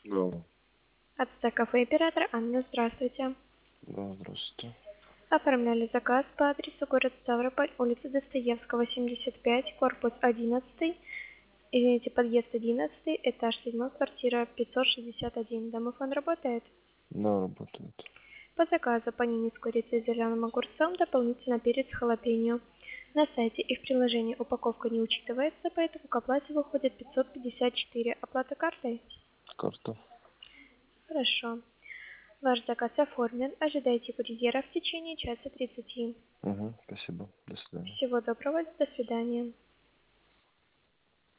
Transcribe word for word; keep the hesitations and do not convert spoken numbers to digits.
Да. От кафе оператор Анна, здравствуйте. Да, здравствуйте. Оформляли заказ по адресу город Ставрополь, улица Достоевского, семьдесят пять, корпус одиннадцатый, извините, подъезд одиннадцатый, этаж седьмой, квартира пятьсот шестьдесят один. Домофон работает? Да, работает. По заказу панини с курицей и зеленым огурцом, дополнительно перец халапеньо. На сайте и в приложении упаковка не учитывается, поэтому к оплате выходит пятьсот пятьдесят четыре. Оплата картой? Карта. Хорошо. Ваш заказ оформлен. Ожидайте курьера в течение часа тридцати. Угу, спасибо. До свидания. Всего доброго. До свидания.